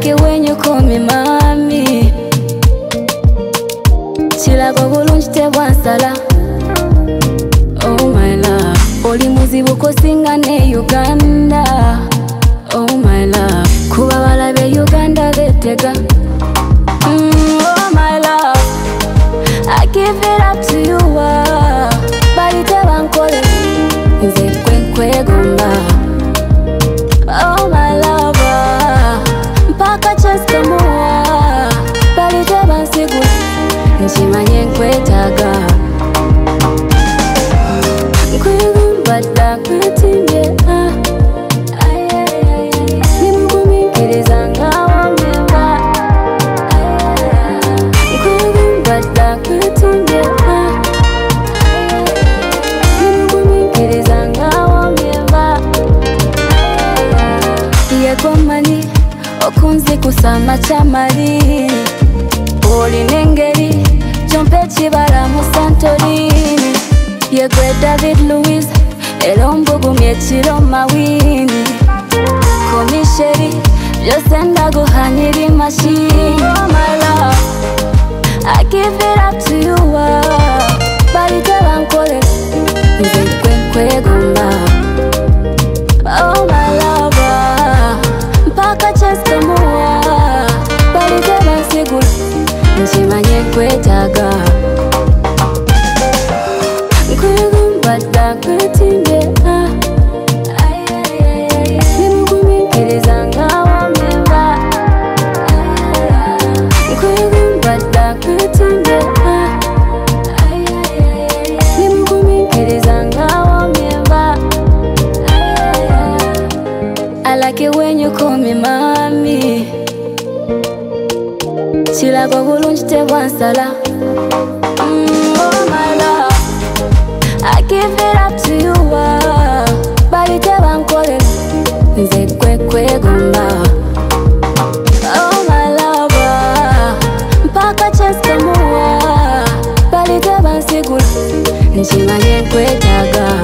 like it when you call me mommy. Chilago bulungi tebwansala. Oh my love, oli muzibu kosinga ne Uganda. Oh my love, kuba balabe Uganda betega. Oh my love, I give it up to you. Bali tebankole nze kwenkwe gomba. Oh my lover, mpaka cheska muwa. Bali tebansigula nchimanye nkwetaga. Nkwegumba kwetimye nimugumikiriza ngawo mbyemba. Nkwegumba kwetimye nimugumikiriza ngawo mbyemba. Yegomani okunzi kusama chamali. Oli nengeri jompe chibala mu Santorini. Yegwe David Louis elombugu myechiro mawini. Komisheri byose ndaguhanyira machine. Oh my love, I give it up to you. Bali tebankole nze kwenkwe gomba. Oh my lover, mpaka cheska muwa. Bali tebansigula nchimanye nkwetaga. Nkwegumba kwetimye nimugumikiriza ngawo mbyemba. Nkwegumba kwetimye nimugumikiriza ngawo mbyemba. I like it when you call me mommy. Chilago bulungi tebwansala. Oh my love, I give it up to you. Bali tebankole nze kwekwegomba. Oh my lover, mpaka cheska muwa. Bali tebansigula nchimanye nkwetaga.